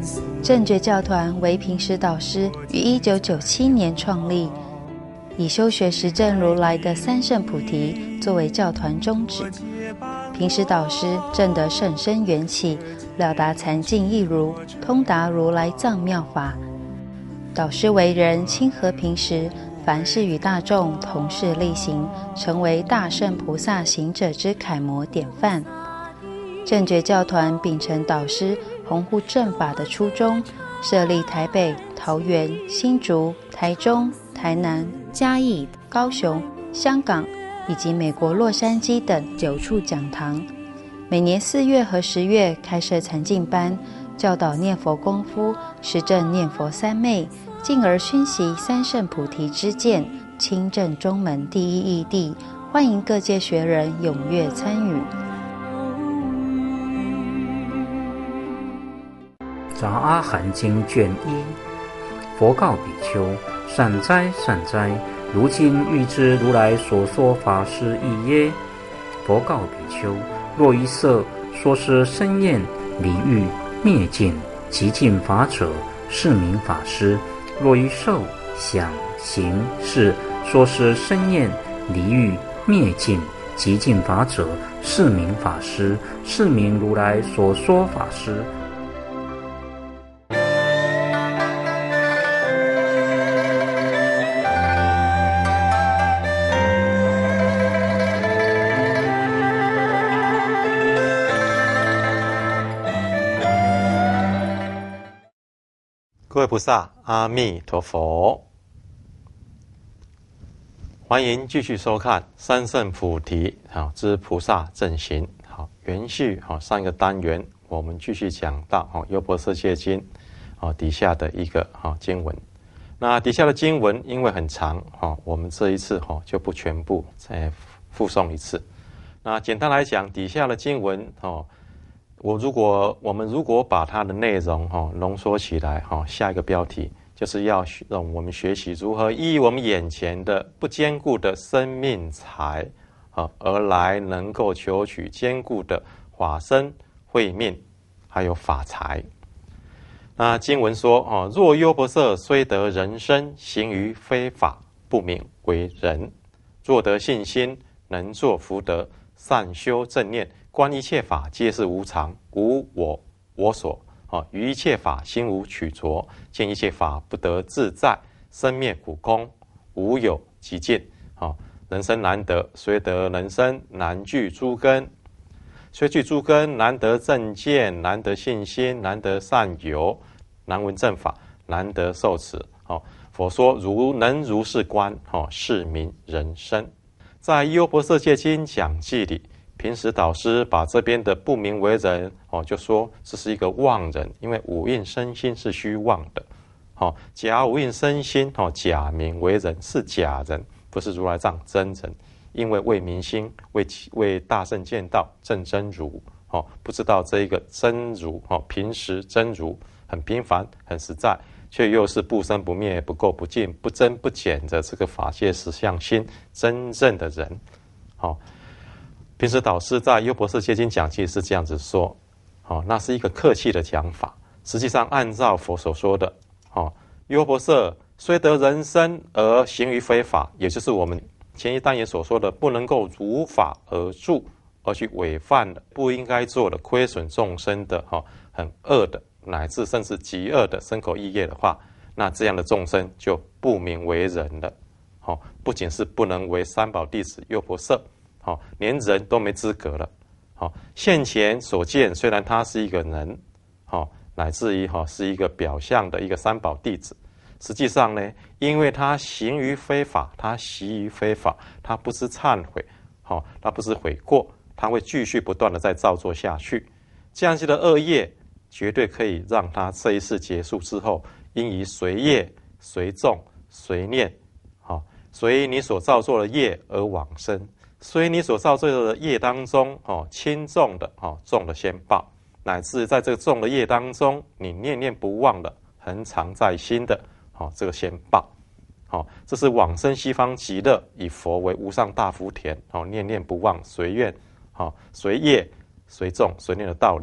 正觉教团为平时导师于1997年创立，以修学实证如来的三圣菩提作为教团宗旨。平时导师证得甚深缘起，了达禅境义如，通达如来藏妙法。导师为人亲和平时，凡事与大众同事力行，成为大圣菩萨行者之楷模典范。正觉教团秉承导师弘护正法的初衷，设立台北、桃园、新竹、台中、台南、嘉义、高雄、香港以及美国洛杉矶等9处讲堂。每年4月和10月开设禅净班，教导念佛功夫，实证念佛三昧，进而熏习三圣菩提之见，亲证中门第一义谛。欢迎各界学人踊跃参与。 杂阿含经卷1，佛告比丘：善哉善哉，如今欲知如来所说法是义耶？佛告比丘：若一色说是生厌离欲灭尽极尽法者，是名法师；若一受想行识说是生厌离欲灭尽极尽法者，是名法师，是名如来所说法师。 各位菩萨，阿弥陀佛！欢迎继续收看三圣菩提之菩萨正行。延续上一个单元，我们继续讲到优婆塞戒经底下的一个经文。那底下的经文因为很长我们这一次就不全部再复诵一次。那简单来讲，底下的经文我们如果把它的内容浓缩起来下一个标题就是要让我们学习如何依我们眼前的不坚固的生命财而来能够求取坚固的法身慧命还有法财。那经文说若优婆塞虽得人身，行于非法，不名为人；若得信心，能作福德，善修正念，观一切法皆是无常，无我所，于一切法心无取着，见一切法不得自在，生灭苦空，无有极尽。人生难得，虽得人生，难具诸根；虽具诸根，难得正见，难得信心，难得善游，难闻正法，难得受持。佛说能如是观，是名人生。在优婆塞戒经讲记里，平时导师把这边的不名为人就说这是一个妄人，因为五蕴身心是虚妄的。假五蕴身心假名为人，是假人，不是如来藏真人。因为为明心，为大圣见道正真如不知道这一个真如平时真如很平凡很实在，却又是不生不灭不垢不净不增不减的这个法界实相心真正的人。平时导师在优婆塞戒经讲记是这样子说那是一个客气的讲法。实际上按照佛所说的优婆塞虽得人身而行于非法，也就是我们前一单元所说的不能够如法而住，而去违犯了不应该做的亏损众生的很恶的乃至甚至极恶的身口意业的话，那这样的众生就不名为人了。不仅是不能为三宝弟子优婆塞，连人都没资格了。现前所见虽然他是一个人乃至于是一个表象的一个三宝弟子，实际上呢，因为他行于非法，他习于非法，他不知忏悔他不知悔过，他会继续不断的再造作下去。这样子的恶业绝对可以让他这一世结束之后，因以随业随众随念随你所造作的业而往生，所以你所造作的业当中轻重的重的先报，乃至在这个重的业当中你念念不忘的恒常在心的这个先报。这是往生西方极乐，以佛为无上大福田念念不忘随愿随业随众随念的道理。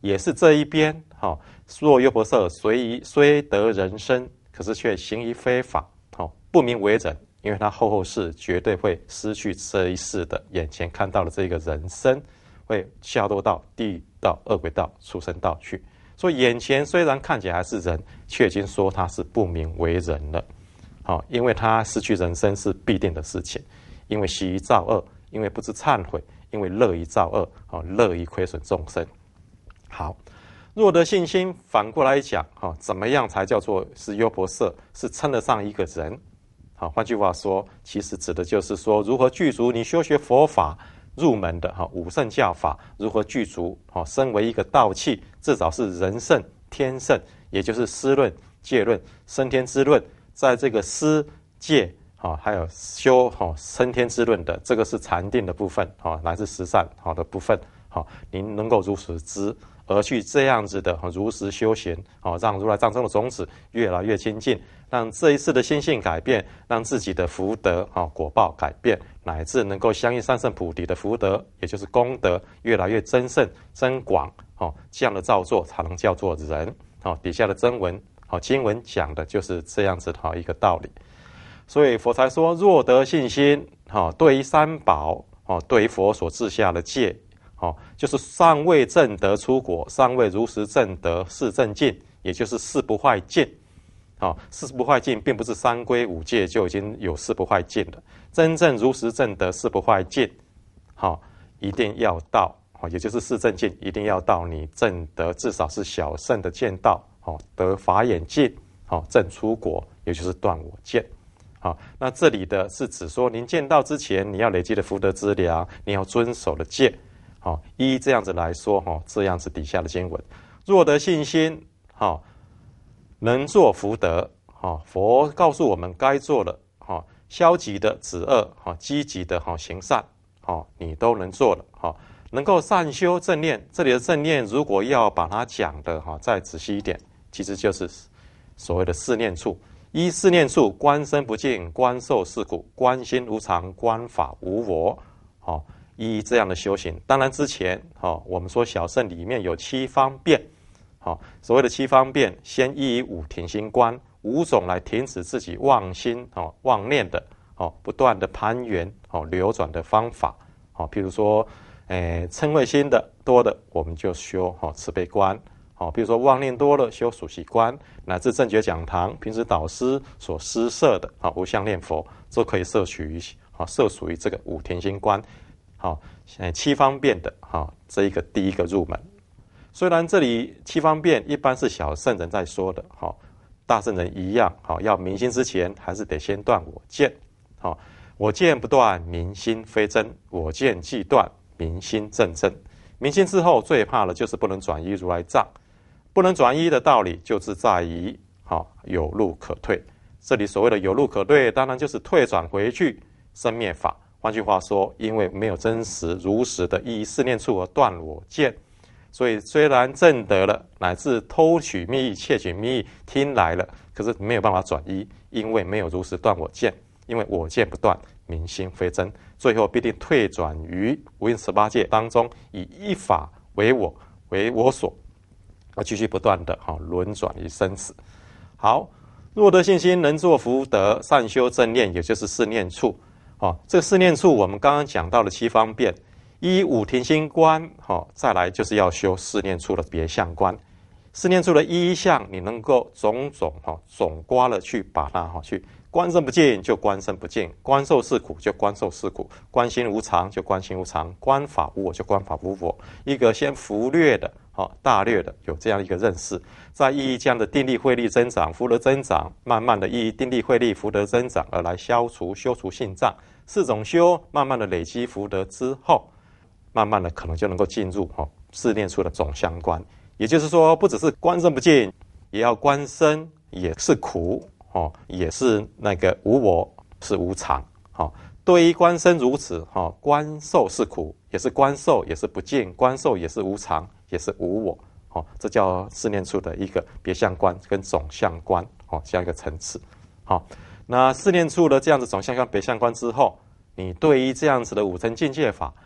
也是这一边，若优婆塞虽得人身，可是却行于非法，不明为人，因为他后世绝对会失去这一世的眼前看到的这个人身，会下堕到地狱道、恶鬼道、畜生道去。所以眼前虽然看起来还是人，却已经说他是不明为人了。因为他失去人身是必定的事情，因为习于造恶，因为不知忏悔，因为乐于造恶，乐于亏损众生。好，若得信心，反过来讲，怎么样才叫做是优婆塞，是称得上一个人？换句话说，其实指的就是说，如何具足你修学佛法入门的五圣教法，如何具足，身为一个道器，至少是人圣、天圣，也就是思论、戒论、升天之论，在这个思戒还有修升天之论的，这个是禅定的部分，乃至十善的部分，您能够如实知，而去这样子的如实修行，让如来藏中的种子越来越亲近，让这一次的心性改变，让自己的福德果报改变，乃至能够相应三圣菩提的福德，也就是功德越来越增盛增广，这样的造作才能叫做人。底下的真文经文讲的就是这样子的一个道理。所以佛才说，若得信心，对于三宝，对于佛所治下的戒，就是尚未证得出果，尚未如实证得四正尽，也就是四不坏尽。四不坏尽并不是三归五戒就已经有四不坏尽了，真正如实证得四不坏尽，一定要到，也就是四正尽，一定要到你证得至少是小圣的见道，得法眼净，证出果，也就是断我见。那这里的是指说，您见道之前，你要累积的福德资粮，你要遵守的戒。依这样子来说，这样子底下的经文，若得信心，能做福德，佛告诉我们该做的，消极的止恶，积极的行善，你都能做了，能够善修正念。这里的正念，如果要把它讲的再仔细一点，其实就是所谓的四念处。依四念处，观身不净，观受是苦，观心无常，观法无我。依这样的修行，当然之前我们说小乘里面有七方便，所谓的七方便，先依五停心观五种来停止自己妄心妄念的不断的攀缘流转的方法。譬如说嗔恚心的多的，我们就修慈悲观。比如说妄念多了，修属习观，乃至正觉讲堂平时导师所施设的无相念佛，都可以摄属于这个五停心观。七方便的这一个第一个入门。虽然这里七方便一般是小圣人在说的，大圣人一样，要明心之前还是得先断我见。我见不断，明心非真；我见既断，明心正真。明心之后，最怕的就是不能转依如来藏。不能转依的道理，就是在于有路可退。这里所谓的有路可退，当然就是退转回去生灭法。换句话说，因为没有真实如实的依四念处而断我见，所以虽然证得了，乃至偷取密意、窃取密意听来了，可是没有办法转依，因为没有如实断我见，因为我见不断，明心非真，最后必定退转于无印18界当中，以一法为我所，而继续不断的轮转于生死。好，若得信心，能作福德，善修正念，也就是四念处。这个四念处我们刚刚讲到了七方便，依五停心观，再来就是要修四念处的别相观。四念处的一相，你能够总刮了去把它去观身不净就观身不净，观受是苦就观受是苦，观心无常就观心无常，观法无我就观法无我。一个先浮略的大略的有这样一个认识，在依这样的定力慧力增长、福德增长，慢慢的依定力慧力福德增长而来修除性障，四种修慢慢的累积福德之后，慢慢的可能就能够进入四念处的总相观。也就是说，不只是观身不净，也要观身也是苦，也是那个无我，是无常。对于观身如此，观受是苦，也是观受，也是不净，观受也是无常，也是无我。这叫四念处的一个别相观跟总相观这样一个层次。那四念处的这样子总相观别相观之后，你对于这样子的五乘境界法，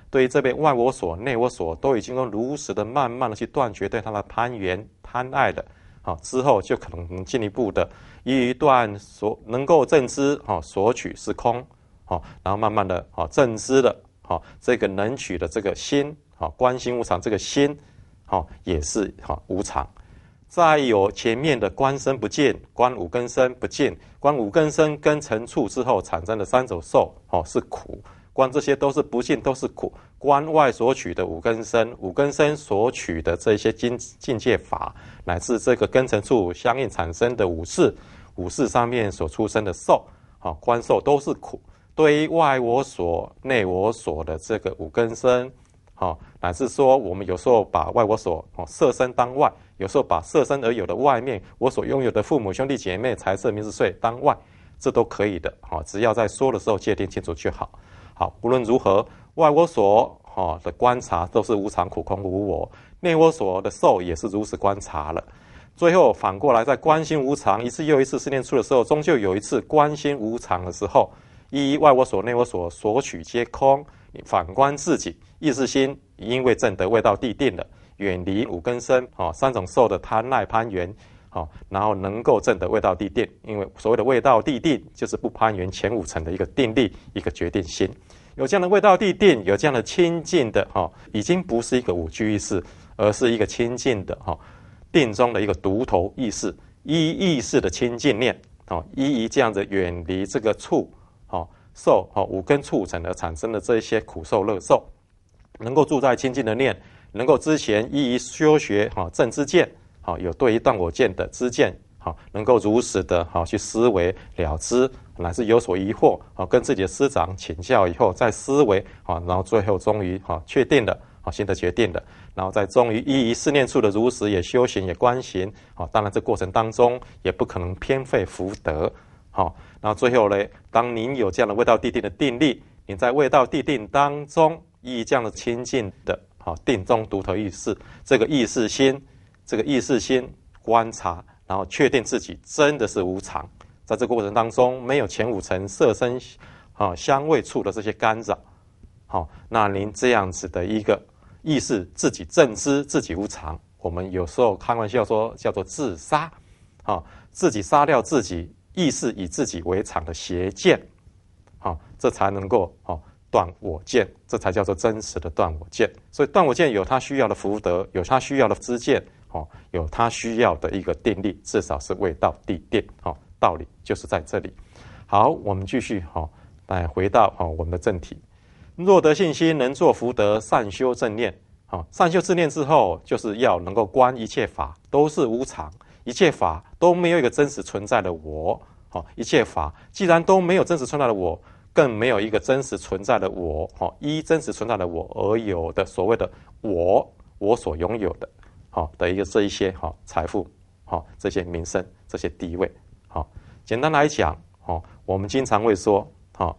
对于这边外我所、内我所，都已经用如实的、慢慢的去断绝对它的攀缘、贪爱的。之后就可能进一步的一段所能够正知所取是空，然后慢慢的正知的这个能取的这个心，观心无常这个心也是无常。再有前面的观身不净、观五根身不净、观五根身跟尘处之后产生的三种受是苦，观这些都是不净，都是苦。观外所取的五根身，五根身所取的这些境界法，乃至这个根尘处相应产生的五识，五识上面所出生的受，观受都是苦。对于外我所、内我所的这个五根身，乃至说我们有时候把外我所色身当外，有时候把色身而有的外面我所拥有的父母兄弟姐妹财色名食睡当外，这都可以的，只要在说的时候界定清楚就好。好，无论如何，外我所的观察都是无常苦空无我，内我所的受也是如此观察了。最后反过来，在观心无常一次又一次试炼出的时候，终究有一次观心无常的时候，依外我所、内我所所取皆空，你反观自己意识心，因为证得未到地定了，远离五根身三种受的贪爱攀缘，然后能够证得未到地定。因为所谓的未到地定，就是不攀缘前五层的一个定力，一个决定心。有这样的未到地定，有这样的清净的已经不是一个五具意识，而是一个清净的定中的一个独头意识，依意识的清净念，依这样子远离这个处受五根触尘而产生的这些苦受乐受，能够住在清净的念，能够之前依修学正知见，有对于断我见的知见，能够如实的去思维了知，乃至有所疑惑，跟自己的师长请教以后再思维，然后最后终于确定了新的决定了，然后再终于依试炼处的如实也修行也观行，当然这过程当中也不可能偏废福德，然后最后呢，当您有这样的未到地定的定力，你在未到地定当中依这样的清净的定中独头意识，这个意识心观察，然后确定自己真的是无常，在这个过程当中没有前五层色身香味触的这些干扰，那您这样子的一个意识自己正知自己无常，我们有时候开玩笑说叫做自杀，自己杀掉自己意识以自己为常的邪见，这才能够断我见，这才叫做真实的断我见。所以断我见有他需要的福德，有他需要的知见，有他需要的一个定力，至少是未到地定，道理就是在这里。好，我们继续来回到我们的正题。若得信心，能作福德，善修正念。善修正念之后，就是要能够观一切法都是无常，一切法都没有一个真实存在的我。一切法既然都没有真实存在的我，更没有一个真实存在的我，依真实存在的我而有的所谓的我所拥有的的一个这一些财富，这些名声，这些地位。简单来讲，我们经常会说，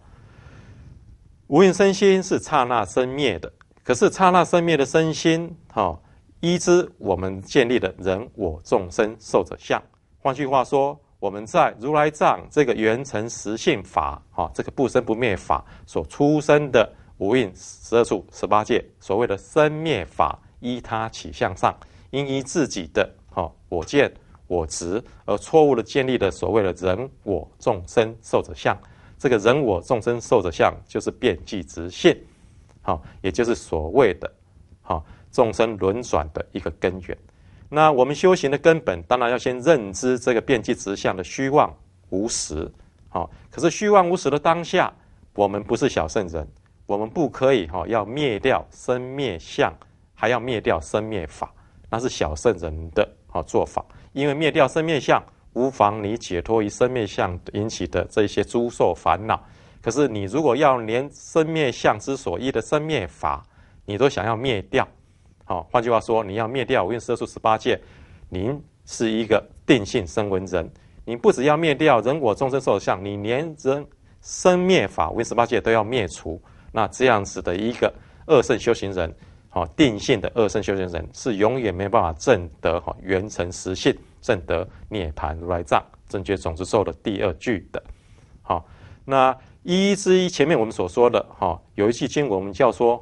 无印身心是刹那生灭的，可是刹那生灭的身心，依之我们建立的人我众生受者相。换句话说，我们在如来藏这个圆成实性法，这个不生不灭法所出生的无印12处18界，所谓的生灭法，依他起向上，因依自己的我见我执而错误的建立的所谓的人我众生受者相。这个人我众生受者相，就是遍计执性，也就是所谓的众生轮转的一个根源。那我们修行的根本，当然要先认知这个遍计执相的虚妄无实。可是虚妄无实的当下，我们不是小圣人，我们不可以要灭掉生灭相，还要灭掉生灭法，那是小圣人的做法。因为灭掉生灭相，无妨你解脱于生灭相引起的这些诸受烦恼。可是你如果要连生灭相之所依的生灭法，你都想要灭掉，换句话说，你要灭掉无印12处18界，您是一个定性声闻人。你不只要灭掉人我众生受者相，你连人生灭法无印18界都要灭除。那这样子的一个二圣修行人，定性的二圣修行人，是永远没办法证得圆成实性，证得涅槃如来藏正觉种子受的第二句的。那一之一前面我们所说的有一句经文我们叫说本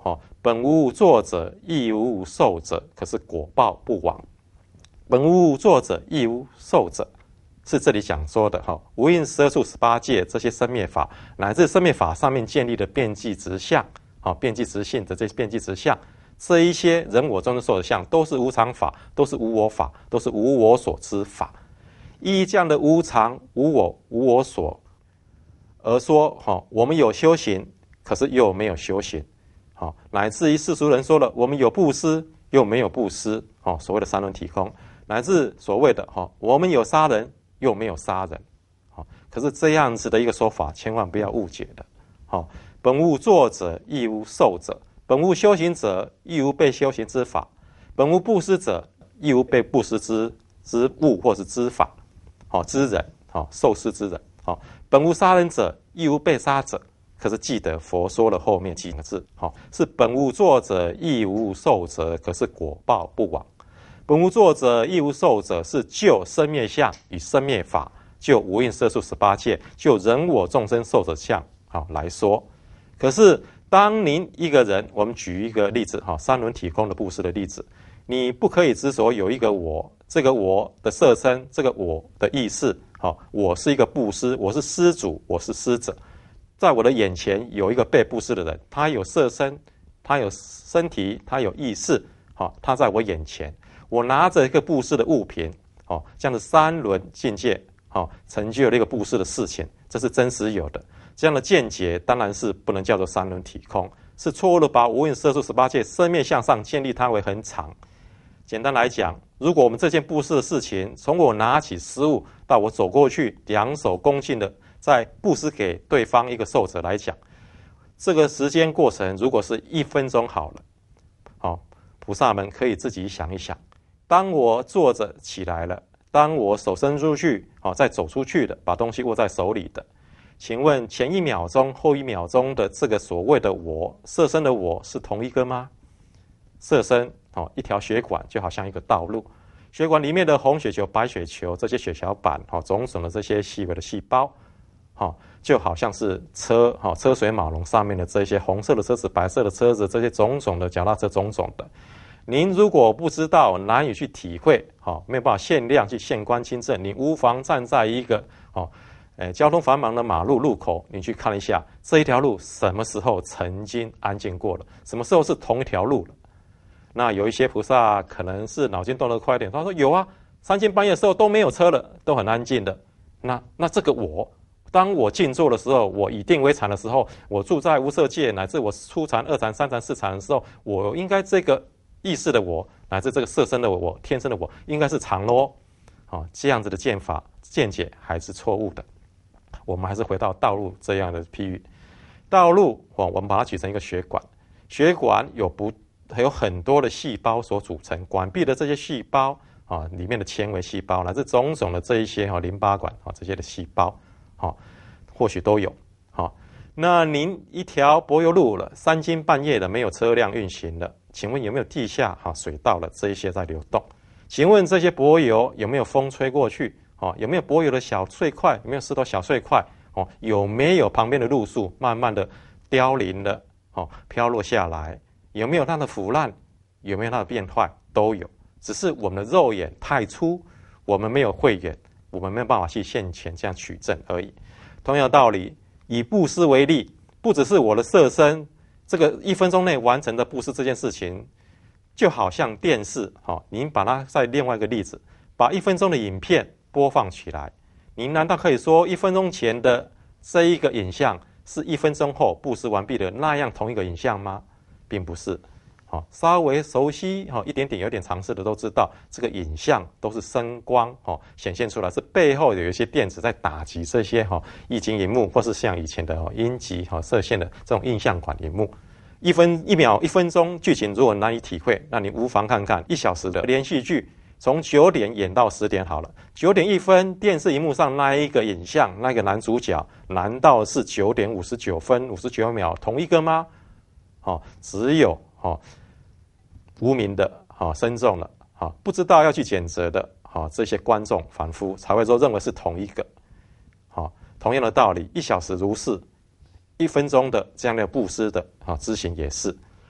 本无作者，亦无受者，可是果报不亡。本无作者，亦无受者，是这里讲说的无印12处18戒这些生灭法，乃至生灭法上面建立的遍计执相，遍计执性的这些遍计执相，这一些人我众生受的相，都是无常法，都是无我法，都是无我所知法。依这样的无常、无我、无我所而说，我们有修行，可是又没有修行。乃至于世俗人说了，我们有布施，又没有布施，所谓的三轮体空，乃至所谓的我们有杀人，又没有杀人。可是这样子的一个说法，千万不要误解的。本无作者，亦无受者；本无修行者，亦无被修行之法；本无布施者，亦无被布施之物或是之法，之人，受施之人。本无杀人者，亦无被杀者。可是记得佛说了后面几个字，是本无作者，亦无受者，可是果报不亡。本无作者，亦无受者，是就生灭相与生灭法，就无印摄处18戒，就人我众生受者相来说。可是当您一个人，我们举一个例子，三轮体空的布施的例子，你不可以执着有一个我，这个我的色身，这个我的意识，我是一个布施，我是施主，我是施者。在我的眼前有一个被布施的人，他有色身，他有身体，他有意识，他在我眼前，我拿着一个布施的物品，这样的三轮境界，成就了一个布施的事情，这是真实有的。这样的见解当然是不能叫做三轮体空，是错误的把无印摄处18戒生灭相上建立它为很长。简单来讲，如果我们这件布施的事情，从我拿起食物到我走过去，两手恭敬的在布施给对方一个受者来讲，这个时间过程如果是1分钟好了，菩萨们可以自己想一想，当我坐着起来了，当我手伸出去，再走出去的，把东西握在手里的，请问前1秒钟后1秒钟的这个所谓的我，色身的我是同一个吗？色身一条血管就好像一个道路，血管里面的红血球、白血球，这些血小板，种种的这些细微的细胞，就好像是车水马龙上面的这些红色的车子、白色的车子，这些种种的脚踏车，种种的。您如果不知道，难以去体会，没有办法限量去现观亲证，你无妨站在一个交通繁忙的马路路口，你去看一下这一条路什么时候曾经安静过了，什么时候是同一条路了。那有一些菩萨可能是脑筋动得快一点，他说有啊，3更半夜的时候都没有车了，都很安静的。那这个我，当我静坐的时候，我以定为禅的时候，我住在无色界，乃至我初禅、2禅、3禅、4禅的时候，我应该这个意识的我，乃至这个色身的我、天生的我，应该是常咯。这样子的见法见解还是错误的。我们还是回到道路这样的譬喻。道路我们把它举成一个血管，血管有很多的细胞所组成，管壁的这些细胞里面的纤维细胞，乃至种种的这一些淋巴管这些的细胞，或许都有。那您一条柏油路了，3更半夜的没有车辆运行了，请问有没有地下水道了这一些在流动？请问这些柏油有没有风吹过去？有没有柏油的小碎块？有没有石头小碎块？有没有旁边的路树慢慢的凋零了？飘落下来？有没有它的腐烂？有没有它的变坏？都有，只是我们的肉眼太粗，我们没有慧眼，我们没有办法去现前这样取证而已。同样的道理，以布施为例，不只是我的色身，这个1分钟内完成的布施这件事情，就好像电视，您把它再另外一个例子，把1分钟的影片播放起来，您难道可以说1分钟前的这一个影像是1分钟后布施完毕的那样同一个影像吗？并不是。稍微熟悉一点点有点常识的都知道，这个影像都是声光显现出来，是背后有一些电子在打击这些液晶萤幕，或是像以前的阴极射线的这种映像管萤幕。1分钟剧情如果难以体会，那你无妨看看1小时的连续剧，从9点演到10点好了。9点1分，电视荧幕上那一个影像，那个男主角，难道是9点59分59秒同一个吗？只有无名的深重了不知道要去谴责的这些观众凡夫才会说认为是同一个。同样的道理，1小时如是，1分钟的这样的布施的知行也是。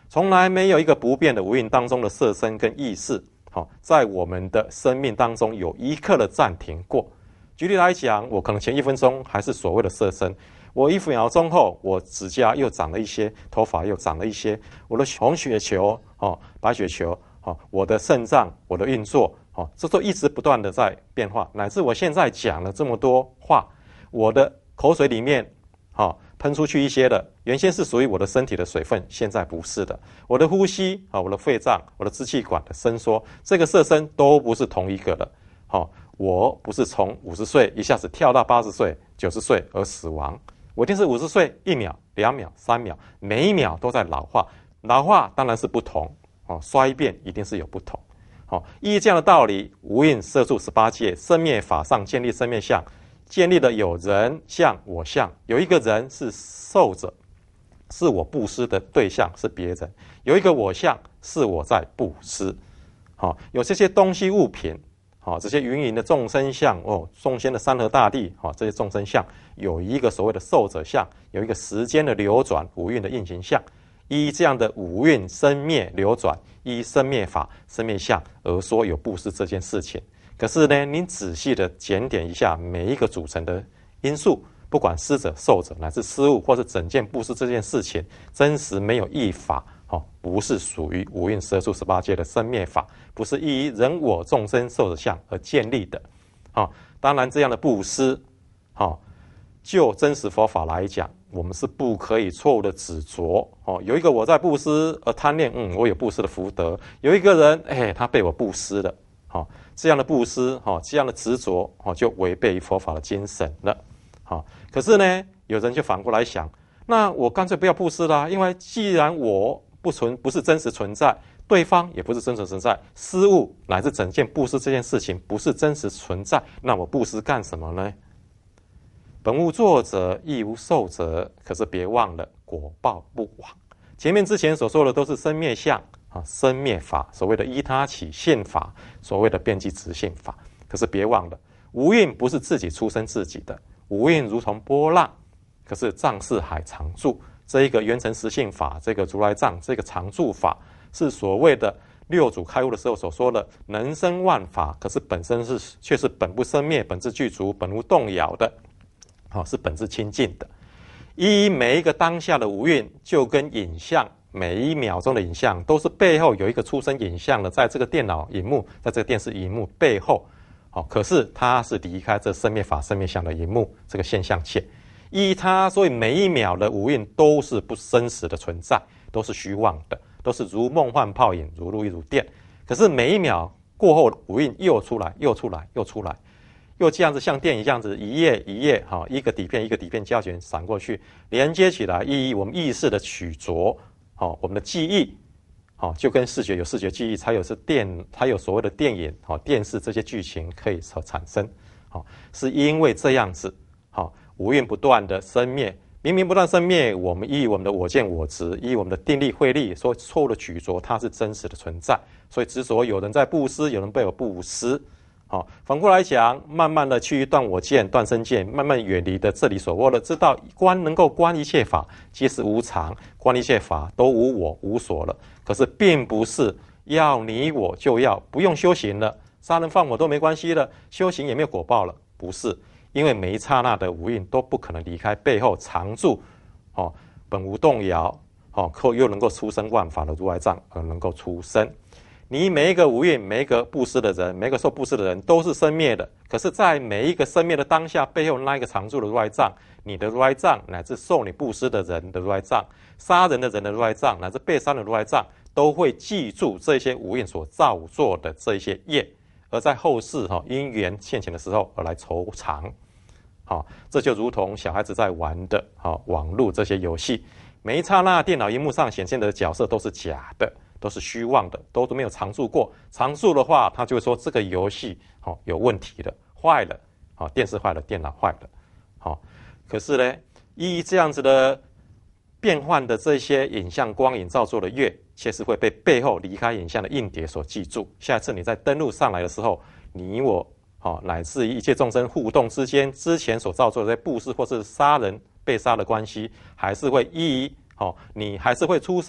从来没有一个不变的无蕴当中的色身跟意识，在我们的生命当中有一刻的暂停过。举例来讲，我可能前1分钟还是所谓的色身，我1秒钟后，我指甲又长了一些，头发又长了一些，我的红血球、白血球、我的肾脏、我的运作，这都一直不断的在变化，乃至我现在讲了这么多话，我的口水里面喷出去一些的，原先是属于我的身体的水分，现在不是的。我的呼吸我的肺脏、我的支气管的伸缩，这个色身都不是同一个的。我不是从50岁一下子跳到80岁、90岁而死亡，我一定是50岁1秒、2秒、3秒，每一秒都在老化。老化当然是不同，衰变一定是有不同。依这样的道理，无蕴摄住18界，生灭法上建立生灭相，建立了有人相、我相，有一个人是受者，是我布施的对象是别人，有一个我相是我在布施。有这些东西物品，这些芸芸的众生相，众生的山河大地，这些众生相有一个所谓的受者相，有一个时间的流转，五蕴的运行相，依这样的五蕴生灭流转，依生灭法、生灭相而说有布施这件事情。可是呢，您仔细的检点一下每一个组成的因素，不管施者、受者，乃至施物，或是整件布施这件事情，真实没有一法，不是属于五蕴摄住18界的生灭法，不是依于人我众生受者相而建立的。当然这样的布施，就真实佛法来讲，我们是不可以错误的执着。有一个我在布施而贪恋，我有布施的福德；有一个人，他被我布施了，这样的布施，这样的执着，就违背于佛法的精神了。可是呢，有人就反过来想，那我干脆不要布施啦，因为既然我不是真实存在，对方也不是真实存在，施物乃至整件布施这件事情不是真实存在，那我布施干什么呢？本无作者，亦无受者，可是别忘了果报不往。前面之前所说的都是生灭相、生灭法，所谓的依他起现法，所谓的遍计直性法。可是别忘了，无蕴不是自己出生自己的，无蕴如同波浪，可是藏是海常住。这一个圆成实性法，这个如来藏，这个常住法，是所谓的六祖开悟的时候所说的能生万法，可是本身却是本不生灭，本自具足，本无动摇的，是本自清净的。依每一个当下的无蕴，就跟影像，每一秒钟的影像都是背后有一个出生影像的，在这个电脑荧幕，在这个电视荧幕背后，可是它是离开这生灭法、生灭相的荧幕这个现象界。依它，所以每一秒的无蕴都是不真实的存在，都是虚妄的，都是如梦幻泡影，如露亦如电。可是每一秒过后，无蕴又出来，又出来，又出来，又这样子像电影这样子一页一页，一个底片一个底片胶卷闪过去，连接起来，依我们意识的取着，我们的记忆，就跟视觉有视觉记忆，才有所谓的电影、电视这些剧情可以所产生，是因为这样子，无蕴不断的生灭，明明不断生灭，我们依我们的我见我执，依我们的定力慧力，说错误的举着，它是真实的存在，所以执着有人在布施，有人被我布施。反过来讲，慢慢的去断我见、断身见，慢慢远离的这里所说的，知道能够观一切法皆是无常，观一切法都无我无所了。可是并不是要你我就要不用修行了，杀人放火都没关系了，修行也没有果报了，不是。因为每一刹那的无蕴都不可能离开背后常住，本无动摇，又能够出生万法的如来藏而能够出生。你每一个无蕴，每一个布施的人，每一个受布施的人都是生灭的，可是在每一个生灭的当下，背后那一个常住的如来藏，你的如来藏，乃至受你布施的人的如来藏，杀人的人的如来藏，乃至被杀的如来藏，都会记住这些无蕴所造作的这些业，而在后世因缘现前的时候而来酬偿。这就如同小孩子在玩的网络这些游戏，每一刹那电脑荧幕上显现的角色都是假的，都是虚妄的，都没有常住过。常住的话，他就会说这个游戏有问题了，坏了，电视坏了，电脑坏了。可是呢，依这样子的变换的这些影像光影造作的业，却是会被背后离开影像的硬碟所记住。下一次你再登录上来的时候，你我乃至于一切众生互动之间，之前所造作的这些布施或是杀人被杀的关系，还是会依你还是会出生，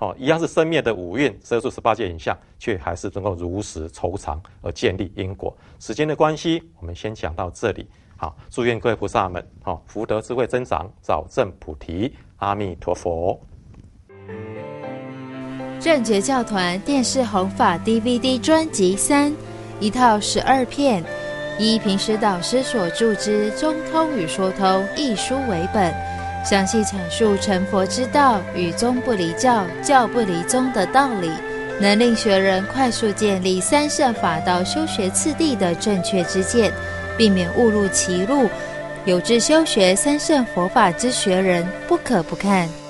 一样是生灭的五蕴摄入18界影像，却还是能够如实筹偿而建立因果。时间的关系，我们先讲到这里。好，祝愿各位菩萨们福德智慧增长，早证菩提。阿弥陀佛。 正觉教团电视弘法 DVD 专辑3，一套12片，依平时导师所著之《中通与说通》一书为本，详细阐述成佛之道与宗不离教、教不离宗的道理，能令学人快速建立三圣法道修学次第的正确之见，避免误入歧路。有志修学三圣佛法之学人，不可不看。